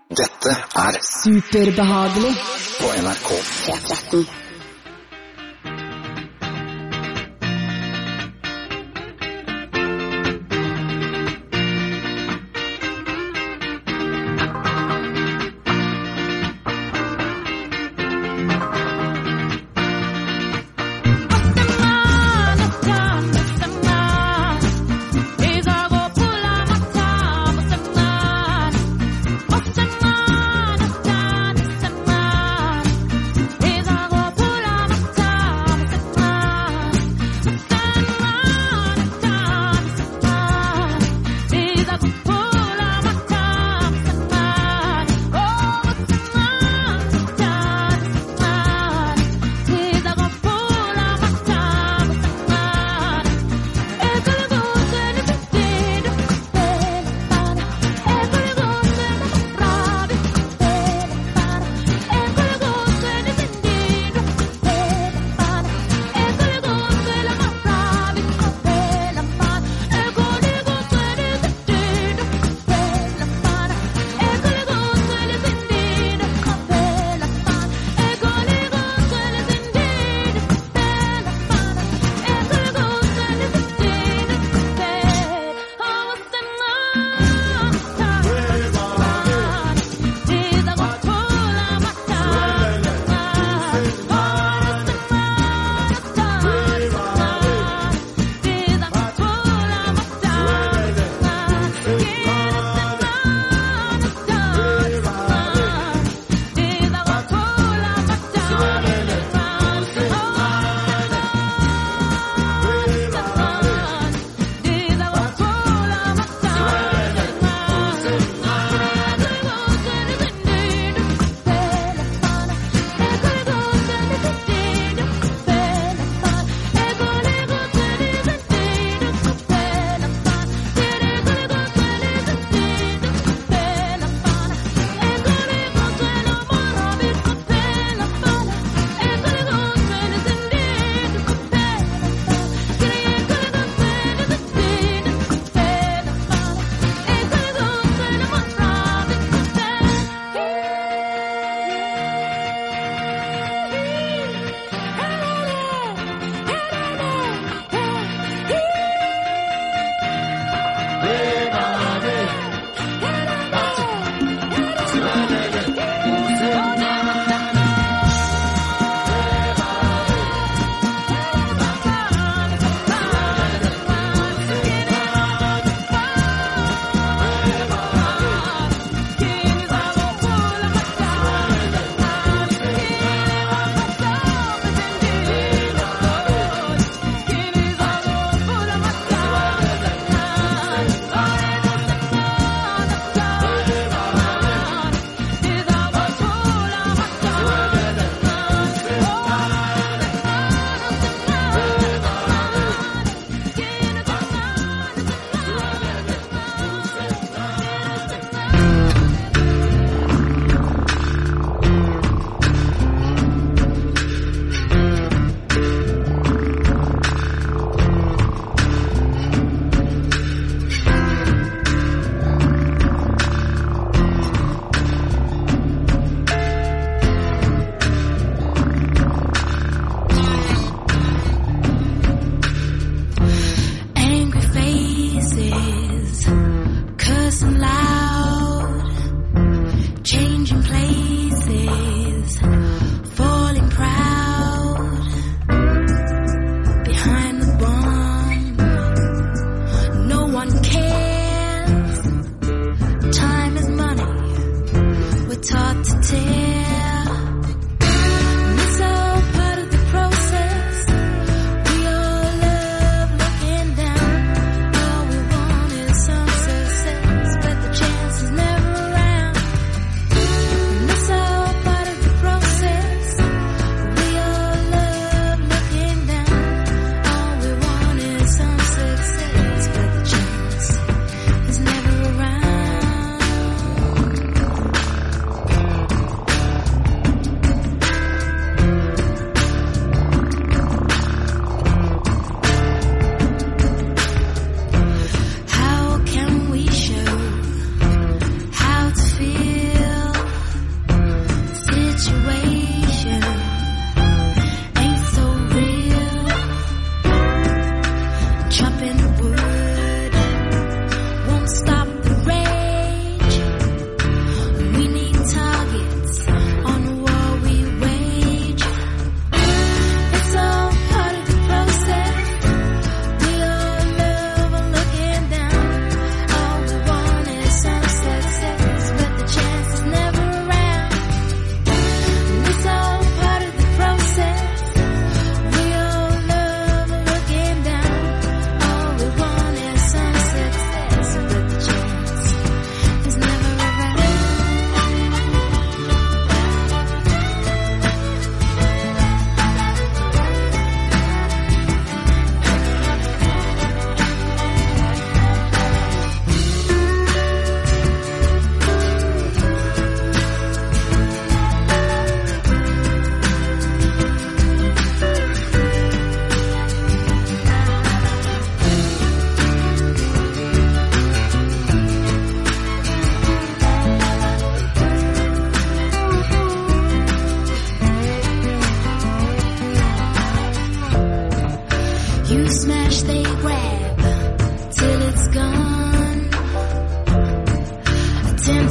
Dette er Superbehagelig på NRK. P13. Is I go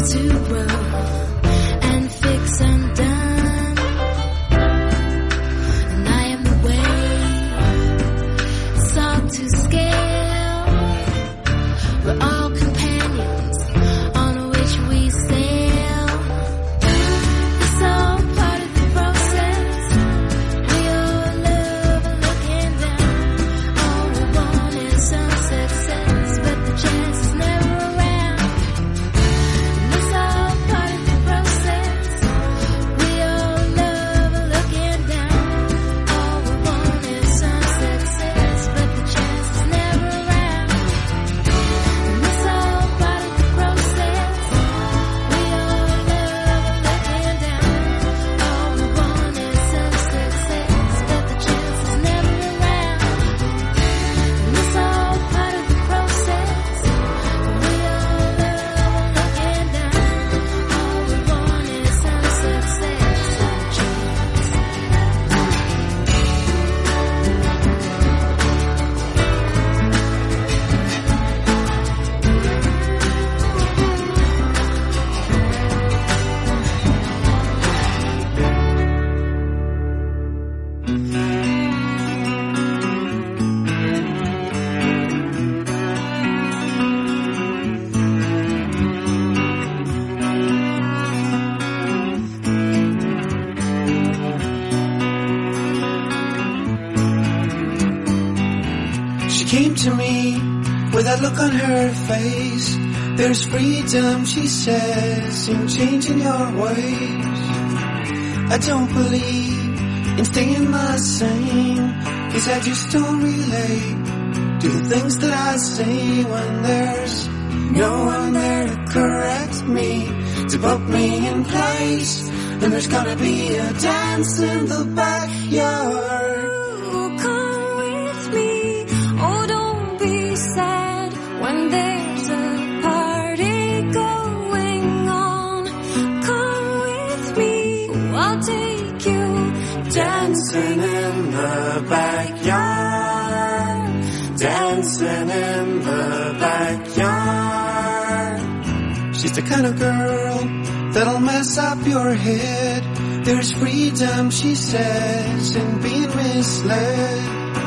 to grow and fix undone. And I am the wave, sought to scale. We're all companions on which we sail. It's all part of the process. We all love looking down. All we want is some success, but the chance is never around. And it's all part of the process. We all love looking down. All we want is some success, but the chance is never around. And it's all part of the process. We all love looking down. All we want is some success, but the chance is never around. And it's all part of the process. We all love looking down. All we want is some success, some chance. She came to me with that look on her face. There's freedom, she says, in changing your ways. I don't believe in staying the same, 'cause I just don't relate to the things that I say when there's no one there to correct me, to put me in place. And there's gonna be a dance in the backyard. Oh, come with me. Oh, don't be sad when there's a party going on. Come with me. I'll take you Dancing in the backyard, dancing in the backyard. She's the kind of girl that'll mess up your head. There's freedom, she says, in being misled.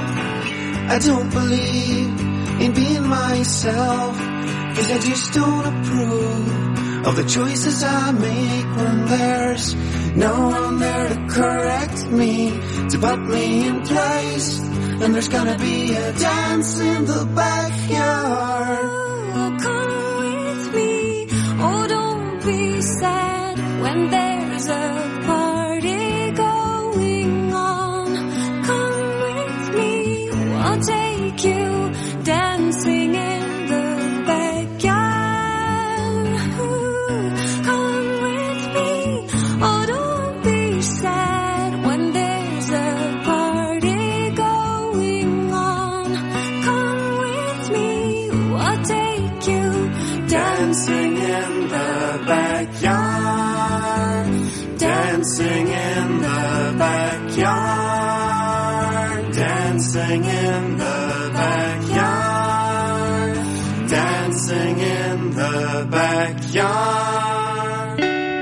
I don't believe in being myself, 'cause I just don't approve of the choices I make when there's no one there to correct me, to put me in place. And there's gonna be a dance in the backyard. Oh, come with me. Oh, don't be sad when there's a party going on. Come with me. I'll take you dancing in the backyard. Ooh, come with me. Oh, don't be sad when there's a party going on. Come with me. I'll take you Dancing in the backyard, dancing in the backyard, dancing in the backyard, dancing in the backyard.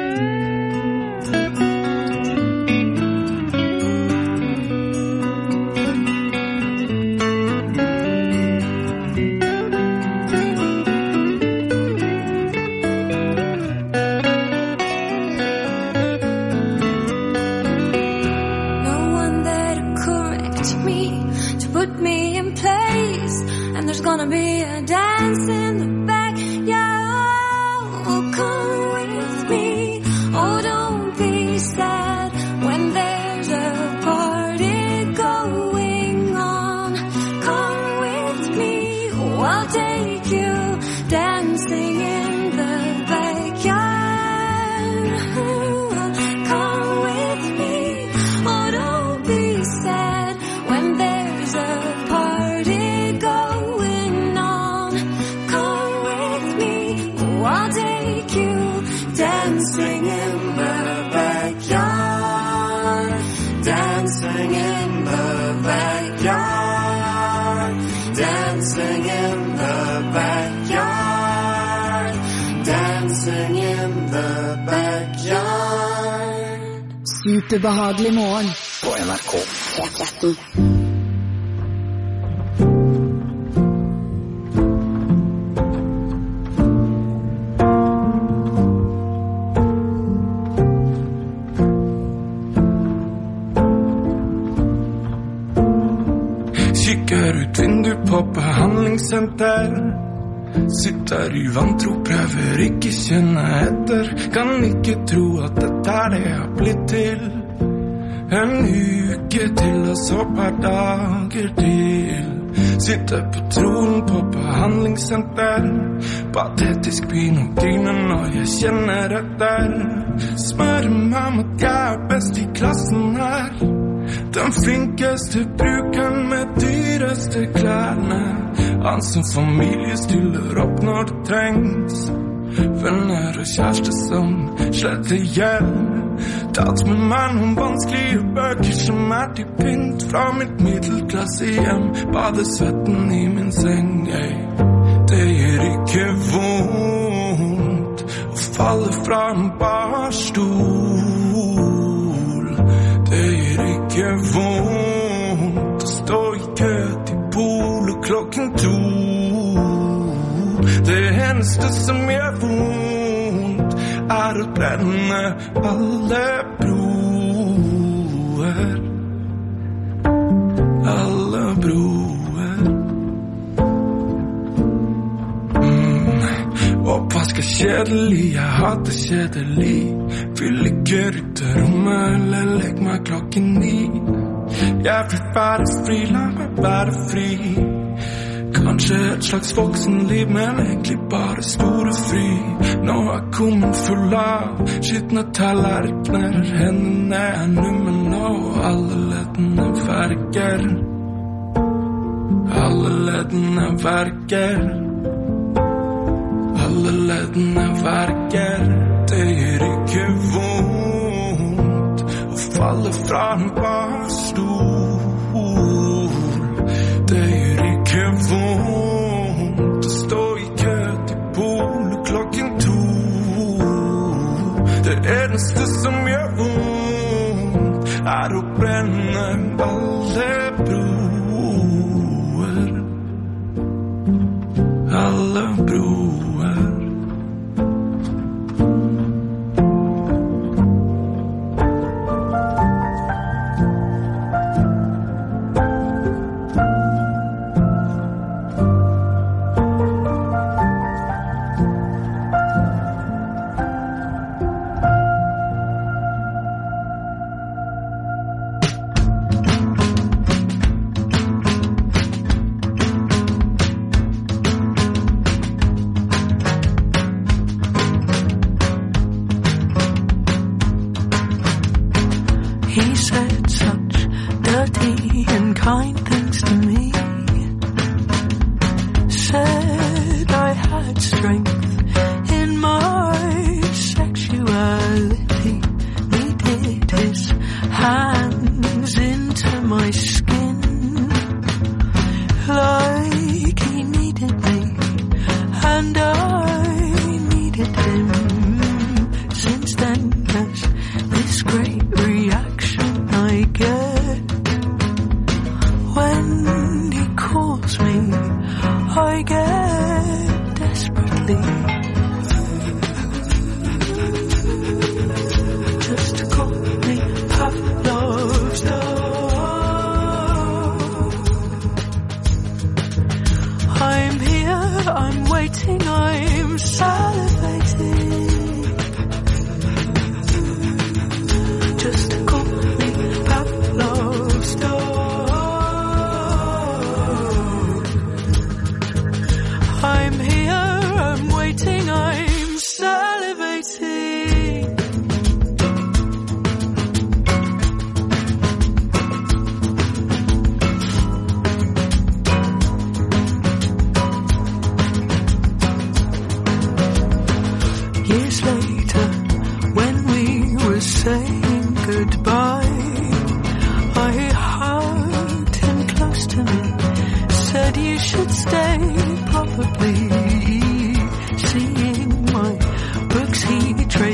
no one there to correct me, to put me in place. And there's gonna be a dance in the backyard. Oh, come with me. Oh, don't be sad when there's a party going on. Come with me. Oh, I'll take you dancing in the backyard. Come with me. Oh, don't be sad when there's a party going on. Come with me. Oh, I'll take you dancing in the backyard, dancing in the backyard, dancing in the backyard, dancing dancing in the backyard. Superbehagelig morgen på NRK P13. Kikker ut vindu på behandlingssenter. Sitter i vantro, prøver ikke kjenne etter. Kan ikke tro at dette er det jeg har blitt til. En uke til og så par dager til. Sitter på tronen på behandlingssenter. Patetisk begynner å grine når jeg kjenner etter. Smører meg om at jeg er best i klassen her. Den flinkeste brukeren med dyreste klærne. Han som familie stiller opp når det trengs. Venner og kjæreste som sletter gjeld. Tatt med meg noen vanskelige bøker som er til pynt fra mitt middelklasse hjem. Bader svetten i min seng, det gjør ikke vondt å falle fra en barstol. Det gjør ikke vondt å stå i kø til polet klokken 2. Det eneste som gjør vondt er å brenne alle broer. Alle broer. Oppvask er kjedelig, jeg hater kjedelig. Vil ikke rydde rommet eller legge meg klokken 9. Jeg vil være fri, la meg være fri. Kanskje et slags voksenliv, men egentlig bare store fri. Nå er kummen full av skitne tallerkener. Hendene er numme nå, alle leddene verker. Alle leddene verker. Alle leddene verker. Det gjør ikke vondt å falle fra en barstol. Det gjør ikke vondt å stå i kø til polet klokken 2. Det eneste som gjør vondt er å brenne alle broer. Alle broer.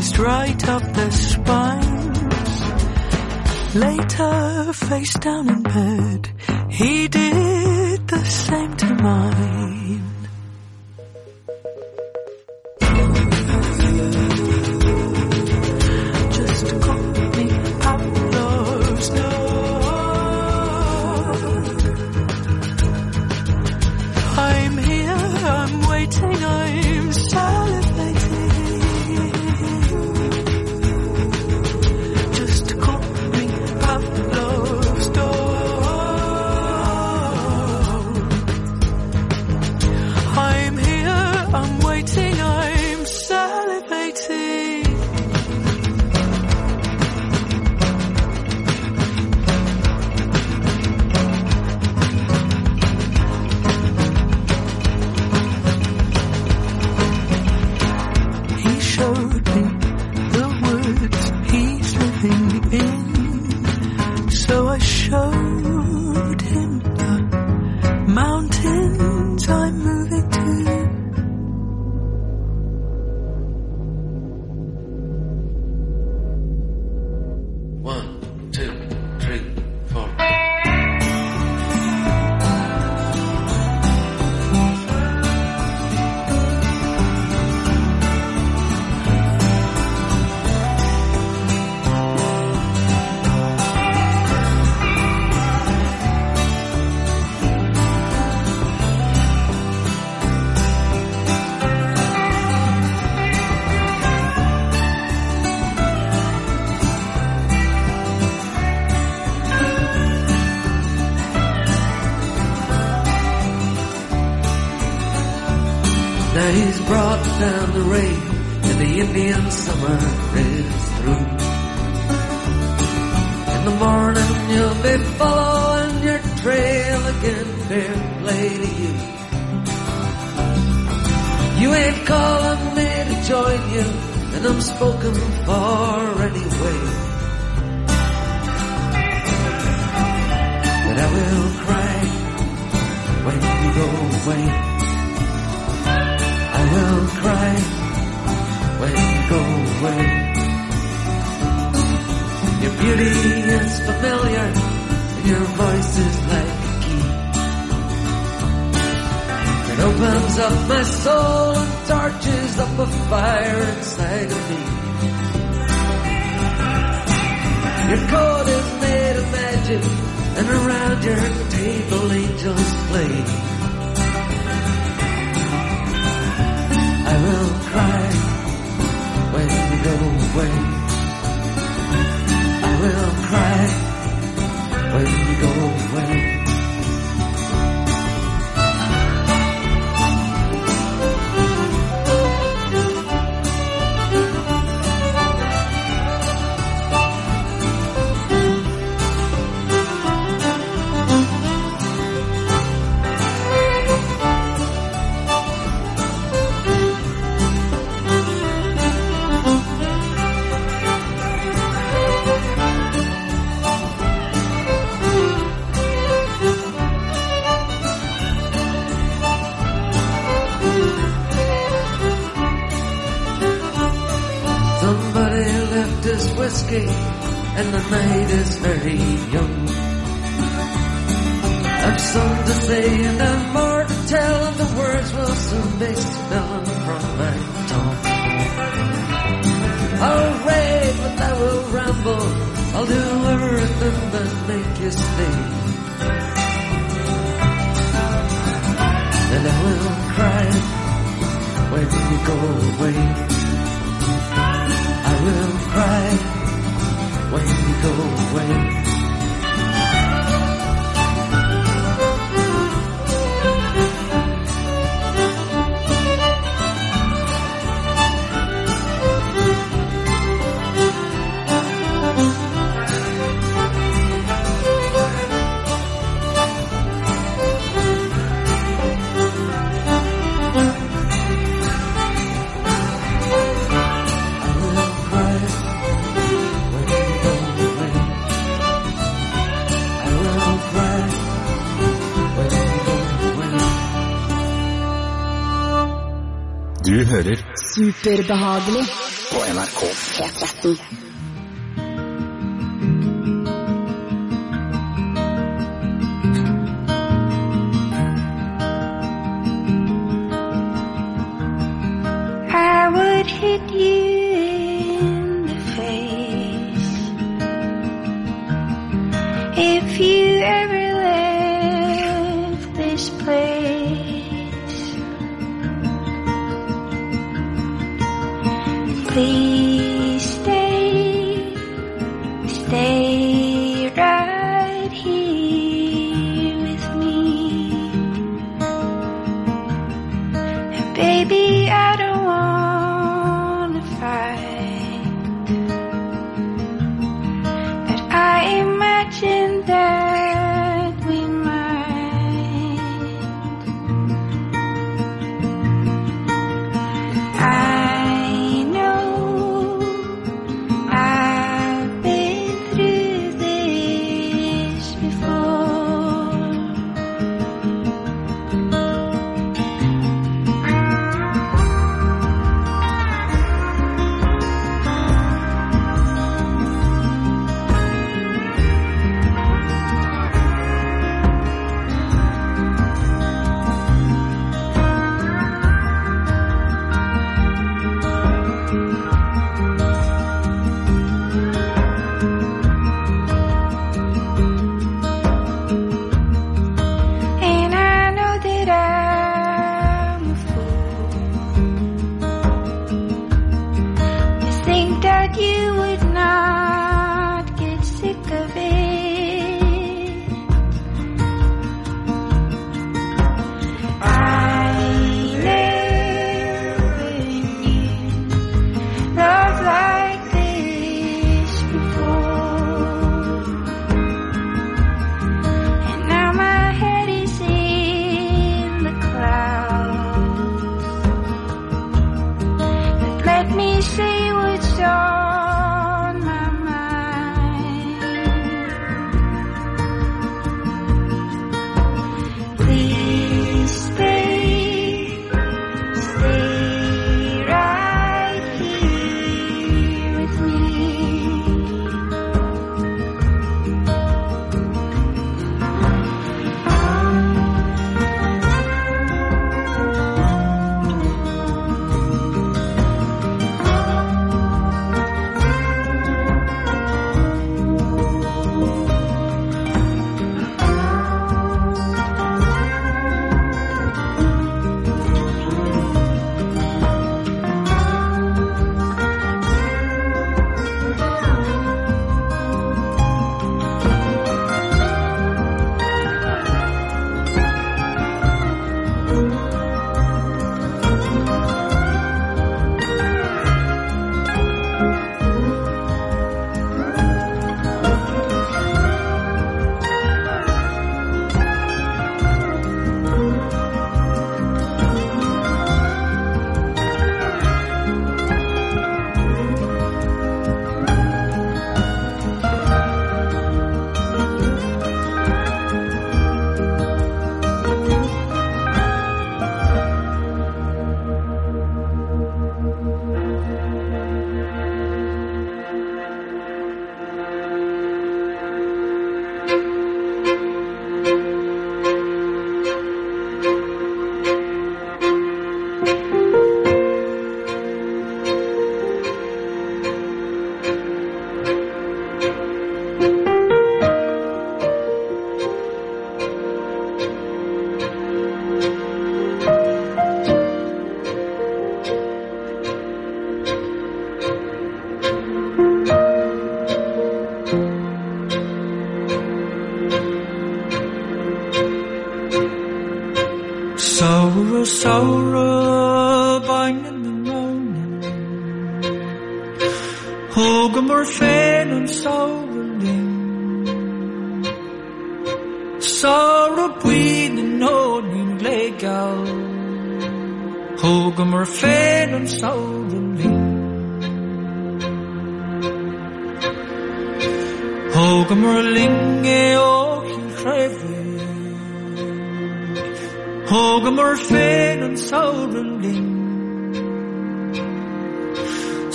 squeezed right up their spines. Later, face down in bed, he did the same to mine. Just call me Pavlov's dog. I'm here, I'm waiting, I'm salivating. Just call me Pavlov's dog. I'm here, I'm waiting, I'm salivating. He showed me the woods he's living in, so I showed him the mountains I'm moving to. One, two, three, four. Now he's brought down the rain and the Indian summer is through. In the morning you'll be following your trail again, fair play to you. You ain't calling me to join you, and I'm spoken for anyway. But I will cry when you go away. I will cry when you go away. Your beauty is familiar, and your voice is like a key. It opens up my soul and torches up a fire inside of me. Your coat is made of magic, and around your table angels play. I will cry when you go away. I will cry when you go away. Somebody left his whiskey and the night is very young. I've some to say and I've more to tell, and the words will soon be spilling from my tongue. I'll rave but I will ramble, I'll do everything but make you stay. And I will cry when you go away. I will cry when you go away. hører Superbehagelig på NRK P13. I would hit you in the face if you ever left this place. Please stay right here with me. And baby, I don't wanna fight, but I imagine that we might. I know I've been through this before. And I know that I'm a fool to think that you would not get sick of it. I never knew love like this before. And now my head is in the clouds. But let me say what's on my mind. Please stay right here with me. Sorrow, sorrow, binding the morning. Hugamur fen and sorrowing. Sorrow queen and holding legal. Hugamur fen and sorrowing. Hugamur linge oh he craving. Hugamur fen and sorrowing.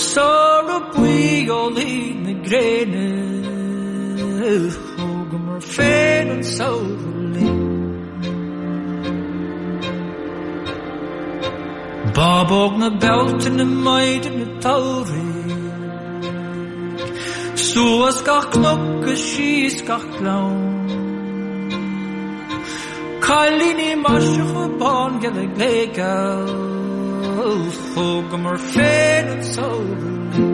sår og bui og line grene Hugummer fælen sovelig Babogna beltene meidene tauri Stua skak nokke sky skak klaun Kallini marsje barn gelle glegal Hugummer fælen sovelig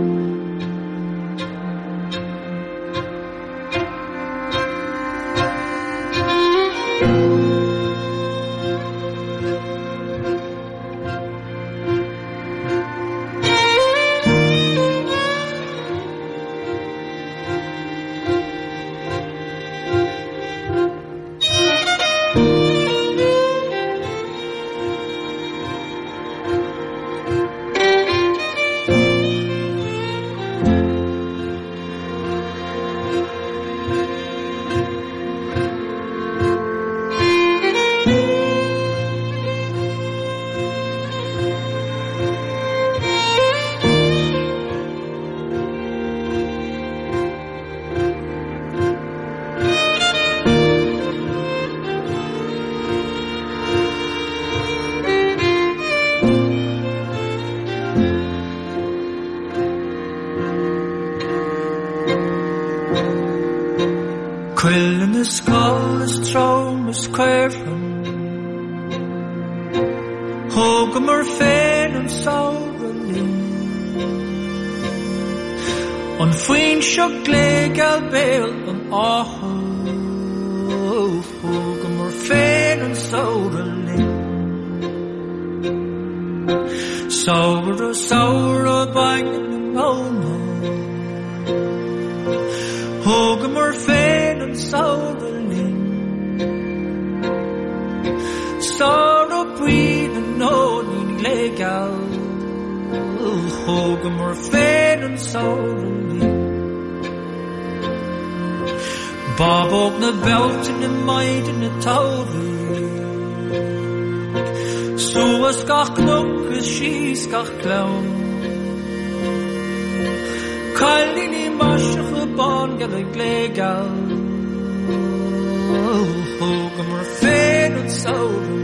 Quillen is skull is trom is querfum Hugummer fair and sorrowly On fwyn siog legal bel on aho Hugummer fair and sorrowly Sour bang in the Hugummer fair and sorrowly Sorrow breathe and no need legal Hugummer fair and sorrowly Bob op the belt in the maid in the tauri So a skach knock as she skach clown Kallini marsje barn gelle glegal Hugummer fair and sorrowly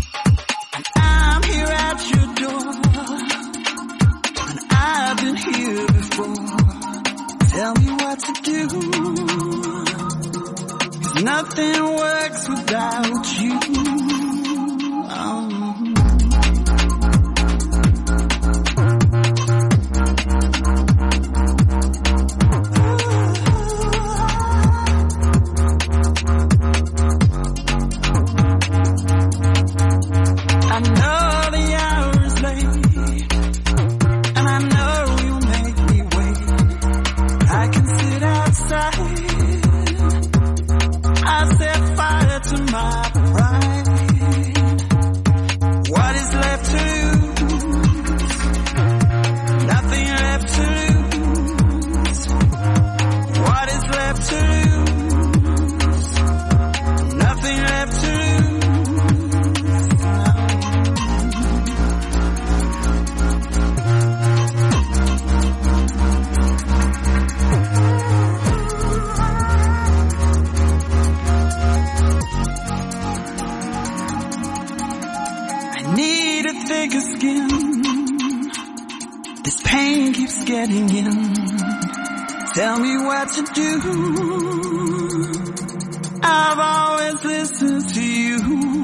Here here before. Tell me what to do. 'Cause nothing works without you. I know the hour is late, and I know you make me wait. I can sit outside. I set fire to my pride. What is left to lose? Nothing left to lose. What is left to lose? Nothing left to lose. Need a thicker skin. This pain keeps getting in. Tell me what to do. I've always listened to you.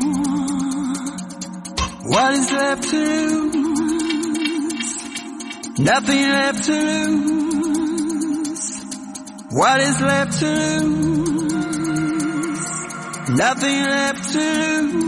What is left to lose? Nothing left to lose. What is left to lose? Nothing left to lose.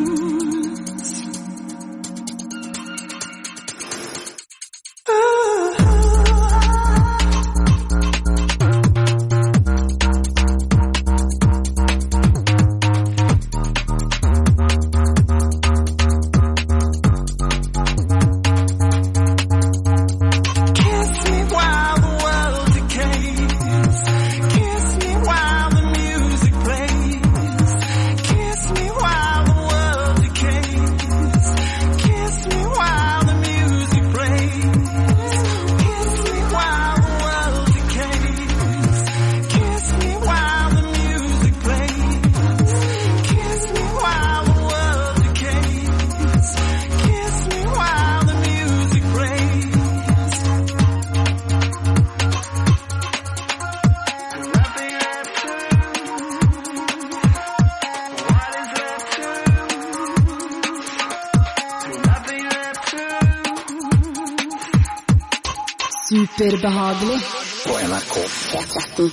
Superbehagelig. På NRK P13.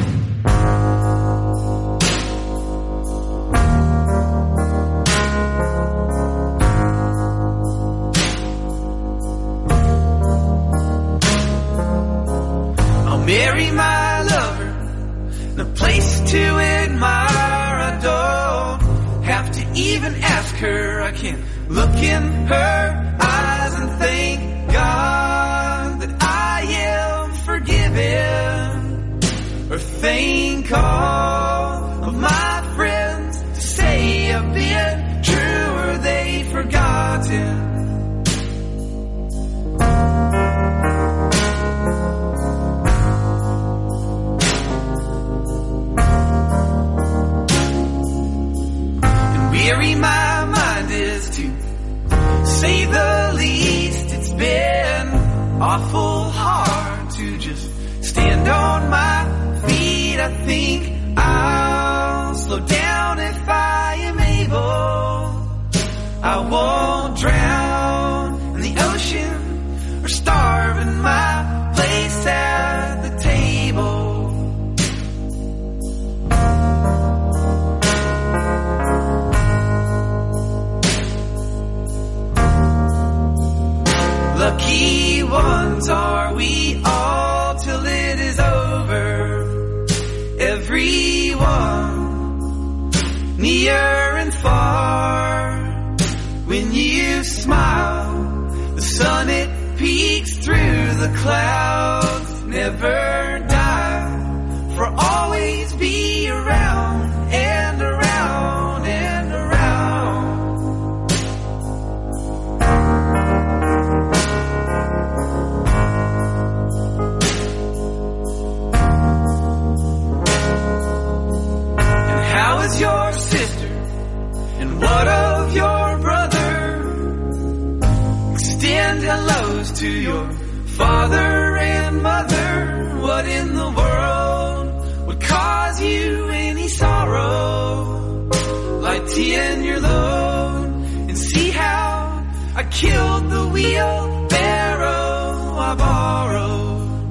I'll marry my lover, no place to admire. I don't have to even ask her. I can look in her eyes and thank God that I am forgiven, or thank all of my friends to say I've been true, or they forgotten. Weary my mind is, to say the least. It's been awful hard to just stand on my feet. I think I'll slow down if I am able. I won't drown in the ocean or starve in my place at the table. Lucky ones are we all till it is over. Everyone, near and far. When you smile, the sun it peeks through the clouds. Never die, for always be around and around and around. How is your sister? And what of your brother? Extend hellos to your father and mother. emptying your load, and see how I killed the wheelbarrow I borrowed.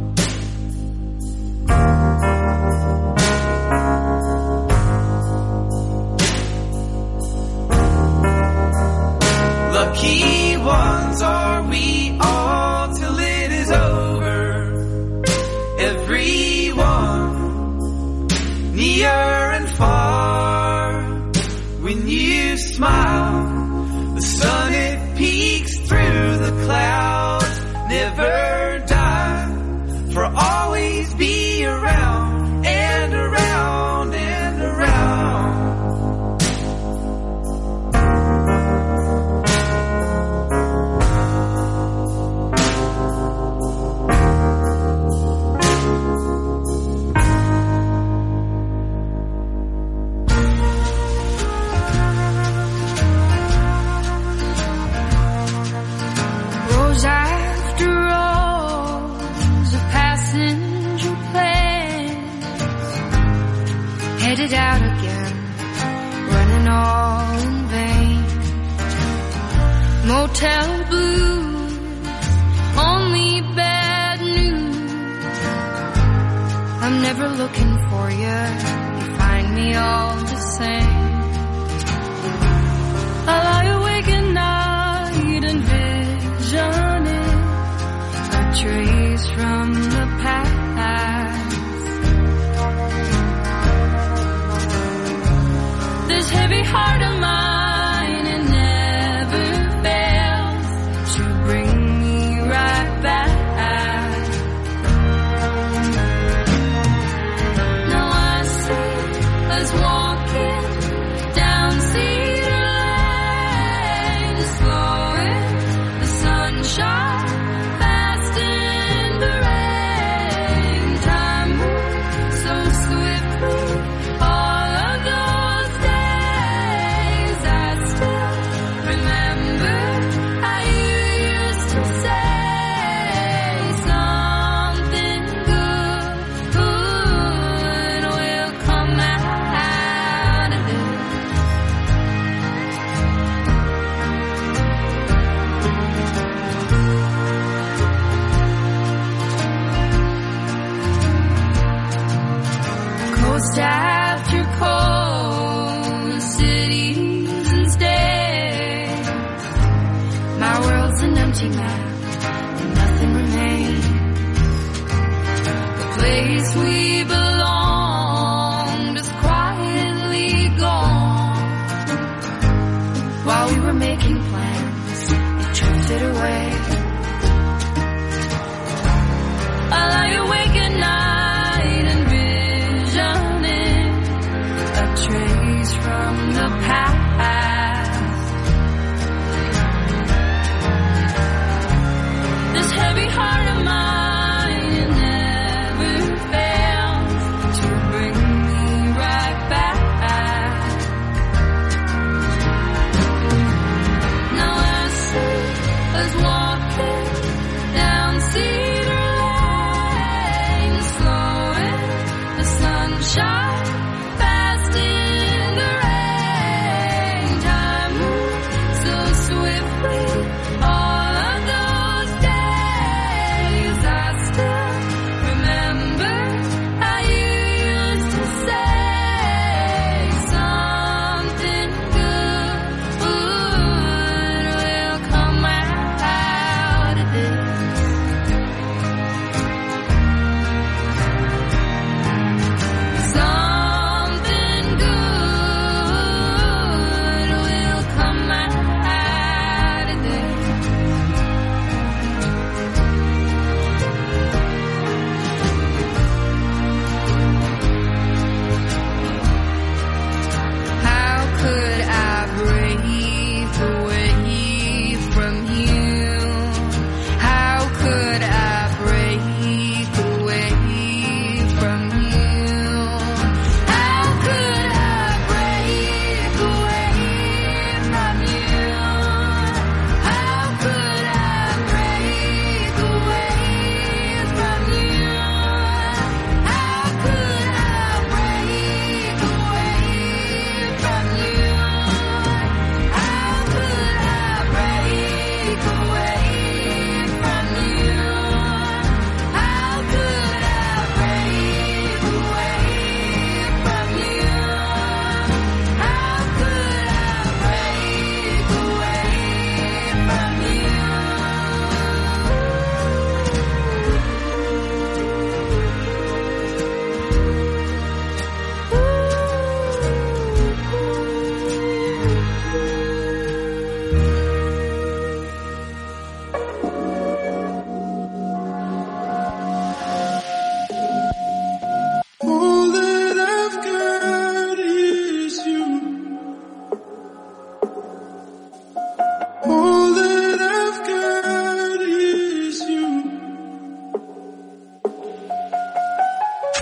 Lucky ones are we all till it is over. Everyone, near and far. When you smile, the sun it peeks through the clouds. Never die, for always be around and around and around. After rows of passenger planes, headed out again, running all in vain. Motel blues, only bad news. I'm never looking for you, you find me all the same. I lie awake at night and visioning a trace from the past. This heavy heart of mine, it never fails to bring me right back. Now I see us walking down Cedar Lane, slowing the sunshine. After cold cities and states, my world's an empty map and nothing remains. The place we belonged is quietly gone. While we were making plans, it drifted away. I lie awake at night and visioning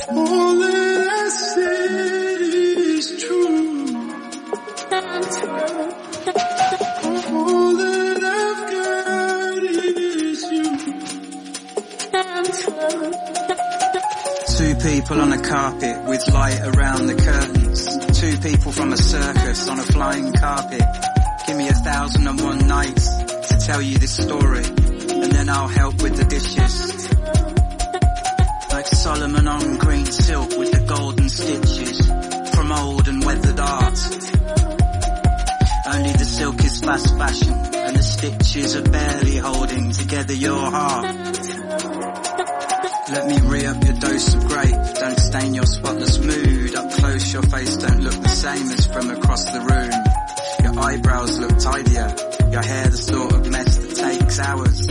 All that I said is true. All that I've got is you. Two people on a carpet with light around the curtains. Two people from a circus on a flying carpet. Give me 1,001 nights to tell you this story, and then I'll help with the dishes. Like Solomon on green silk with the golden stitches from old and weathered art. Only the silk is fast fashion and the stitches are barely holding together your heart. Let me re-up your dose of grape, don't stain your spotless mood. Up close your face don't look the same as from across the room. Your eyebrows look tidier, your hair the sort of mess that takes hours.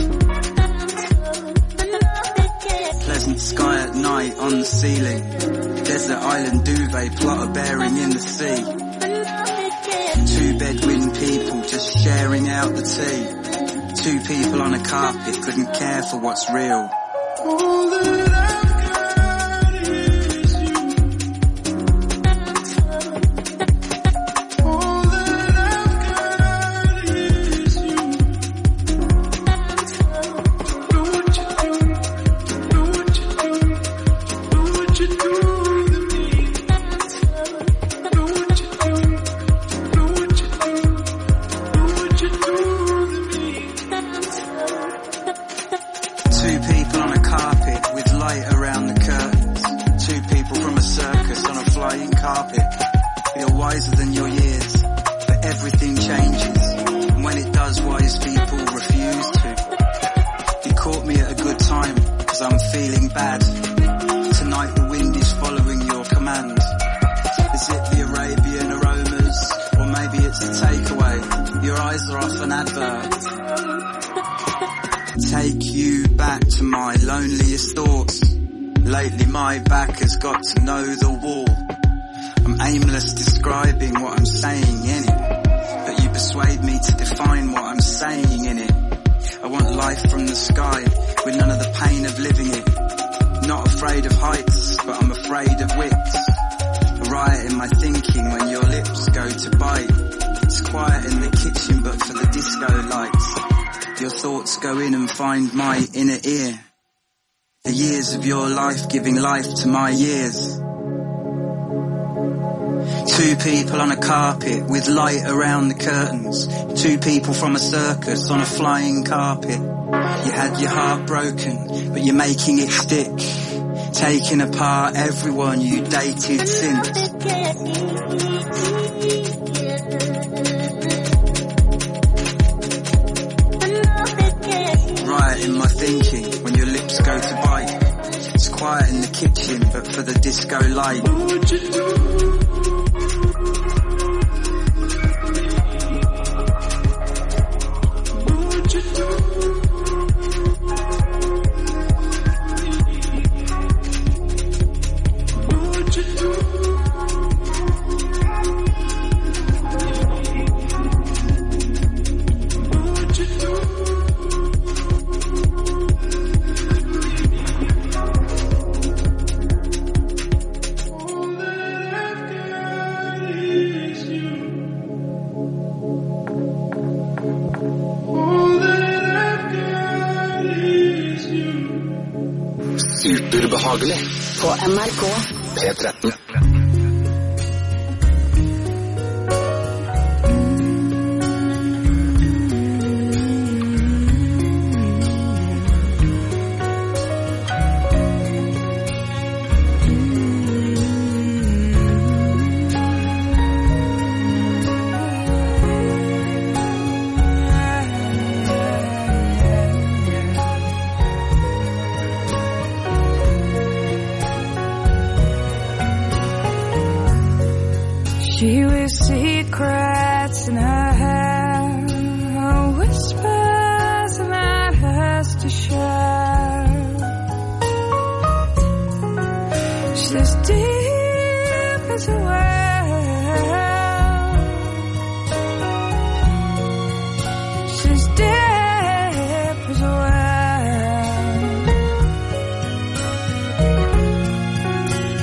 Pleasant sky at night on the ceiling. Desert island duvet plotter bearing in the sea. Two bedouin people just sharing out the tea. Two people on a carpet couldn't care for what's real. All that I've got is you. All that I've got is you. Do what you do, do what you do, do what you do to me. Do what you do, do what you do, do what you do to me. Two people on a carpet with light around the curtains. Two people from a circus on a flying carpet. You're wiser than your years, but everything changes. And when it does, wise people refuse to. You caught me at a good time, cause I'm feeling bad. Tonight the wind is following your command. Is it the Arabian aromas, or maybe it's a takeaway? Your eyes are off an advert. Take you back to my loneliest thoughts. Lately my back has got to know the wall. I'm aimless describing what I'm saying in it, but you persuade me to define what I'm saying in it. I want life from the sky with none of the pain of living it. Not afraid of heights, but I'm afraid of widths. A riot in my thinking when your lips go to bite. It's quiet in the kitchen but for the disco lights. Your thoughts go in and find my inner ear. The years of your life giving life to my years. Two people on a carpet with light around the curtains. Two people from a circus on a flying carpet. You had your heart broken, but you're making it stick. Taking apart everyone you dated since. Riot in my thinking when your lips go to bite. It's quiet in the kitchen, but for the disco light. What would you do? Superbehagelig På NRK P13. She wears secrets in her hair, whispers are not hers to share. She's as deep as a well. She's deep as a well.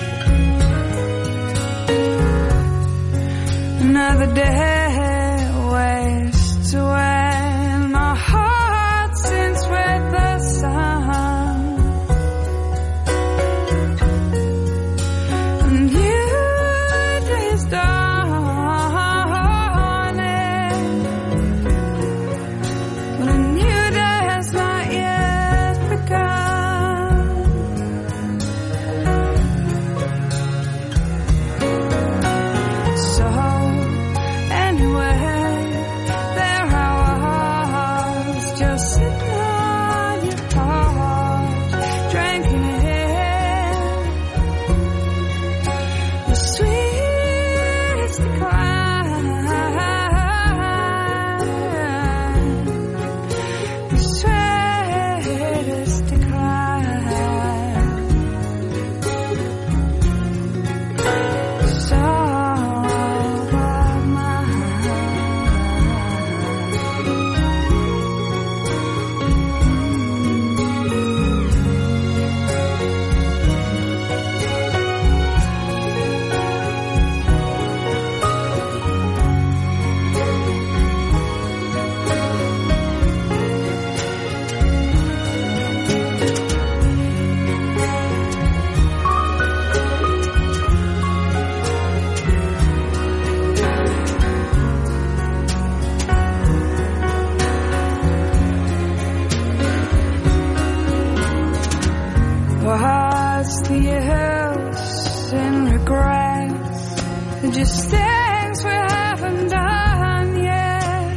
what's the use in regrets? They're just things we haven't done yet.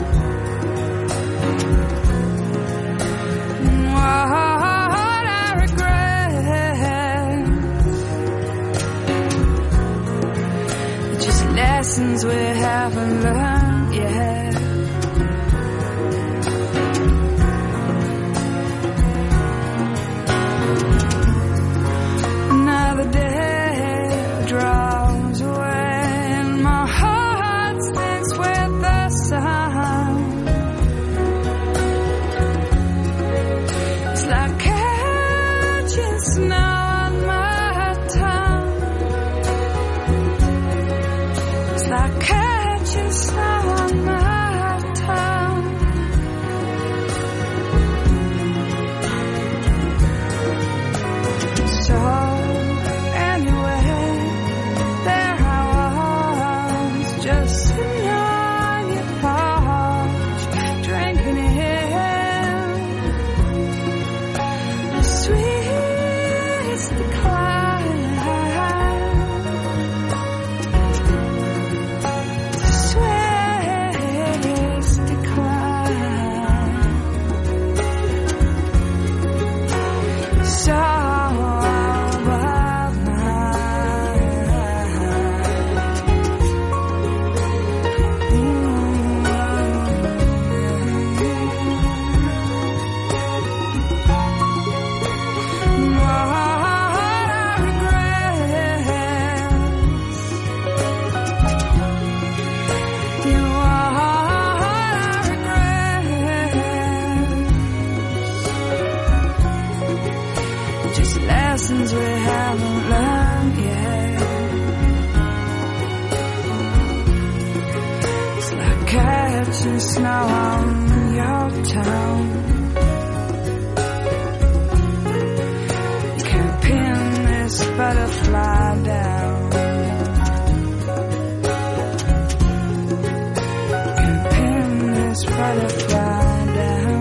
What I regret, they're just lessons we haven't learned yet. Another day draws away and my heart stinks with the sun. It's like catching snow on my tongue. It's like catching snow on my tongue. So just sitting on your porch, drinking in the sweetest decline, the sweetest decline. So lessons we haven't learned yet. It's like catching snow on your tongue. You can't pin this butterfly down. You can't pin this butterfly down.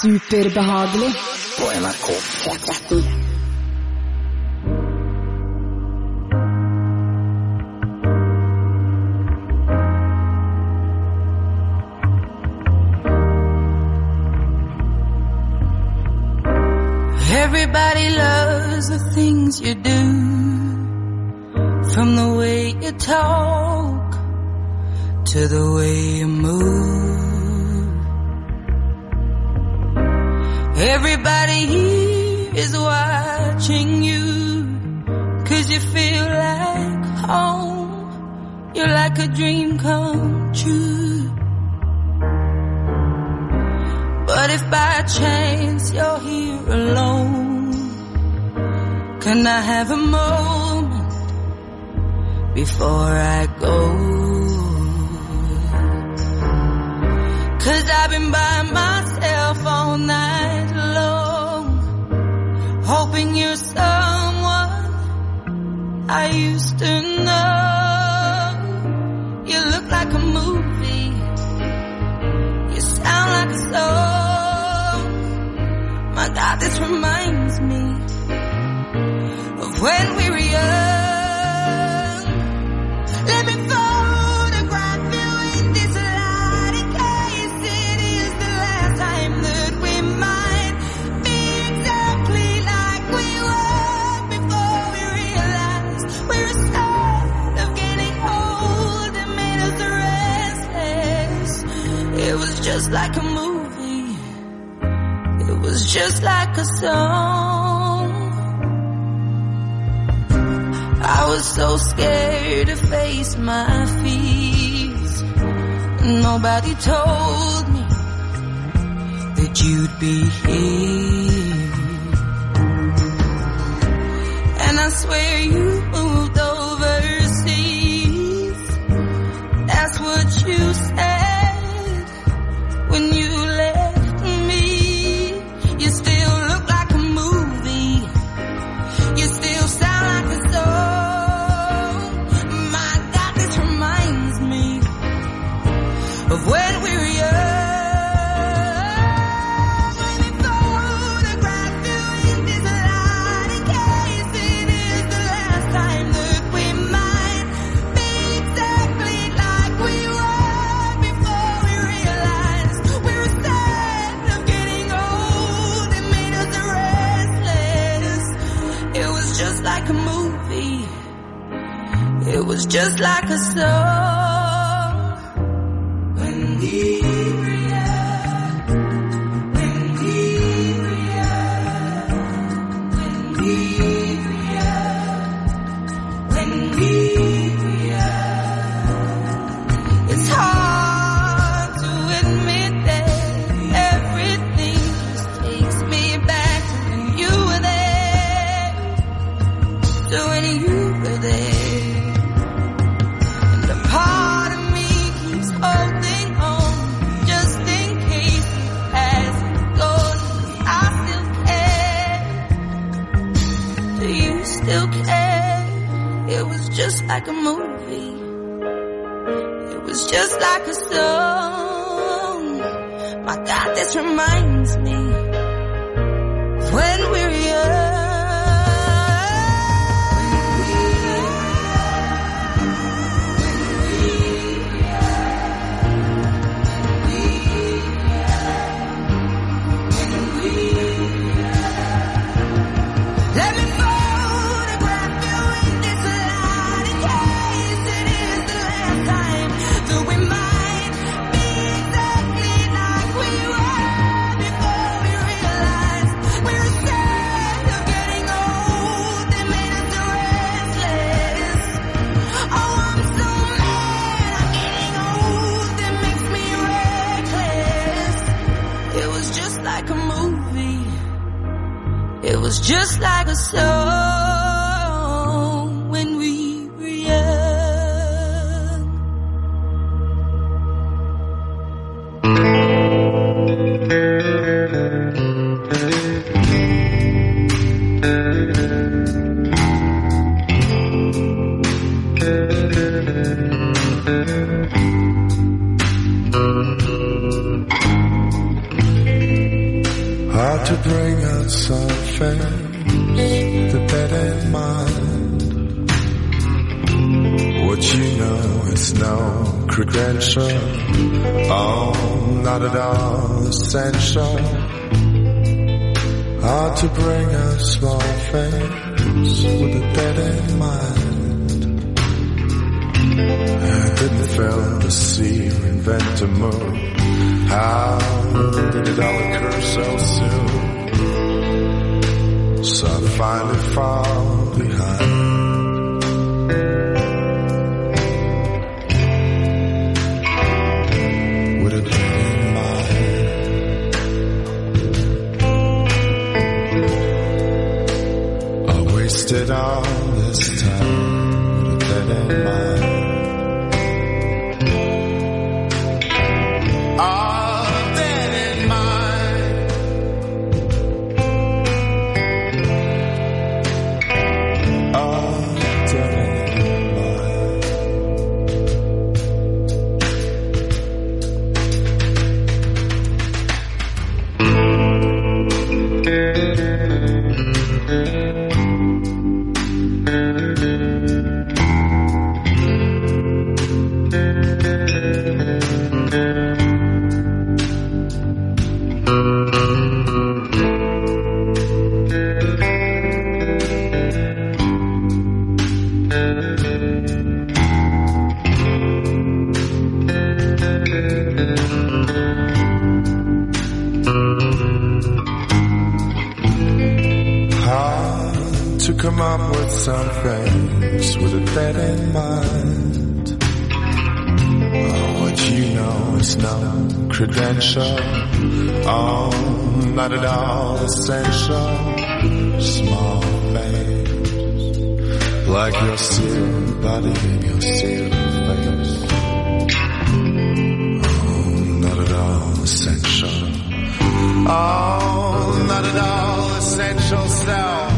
Superbehagelig. På NRK P13. Everybody loves the things you do, from the way you talk to the way you move. Everybody here is watching you, 'cause you feel like home. You're like a dream come true. But if by chance you're here alone, can I have a moment before I go? 'Cause I've been by myself all night long, hoping you're someone I used to know. You look like a movie, you sound like a song. My God, this reminds me of when we were young. Let me photograph you in this light, in case it is the last time that we might be exactly like we were before we realized we're scared of getting old. It made us restless. It was just like a movie, it was just like a song. I was so scared to face my fears. Nobody told me that you'd be here. And I swear you moved overseas. That's what you said when you left me. You still look like a movie, you still sound like a song. My God, this reminds me of when we were young. Let me photograph you in this light, in case it is the last time that we might be exactly like we were before we realized we were scared of getting old. It made us restless. It was just like a movie, it was just like a song. When we were young, when we were young, when we were young, when we were young. It's hard to admit that everything just takes me back to when you were there, to when you were there. And a part of me keeps holding on, just in case it hasn't gone. 'Cause I still care. Do you still care? It was just like a movie, it was just like a song. My God, this reminds me of when we were young. Let me photograph you in this light, in case it is the last time that we might be exactly like we were before we realized we were scared of getting old. It made us restless. Oh, I'm so mad I'm getting old. It makes me reckless. It was just like a movie, it was just like a song when we were young. What you know is no credential. Oh, not at all essential. Hard to bring a small face with a dead-end mind. I didn't feel the sea or invent a moon. How did it all occur so soon? So I finally fall behind. With a dead mind. I wasted all this time with a dead mind. To come up with some things with a dead-end mind. Oh, what you know is no credential. Oh, not at all essential. Small things like your sealed body and your sealed face. Oh, not at all essential. Oh,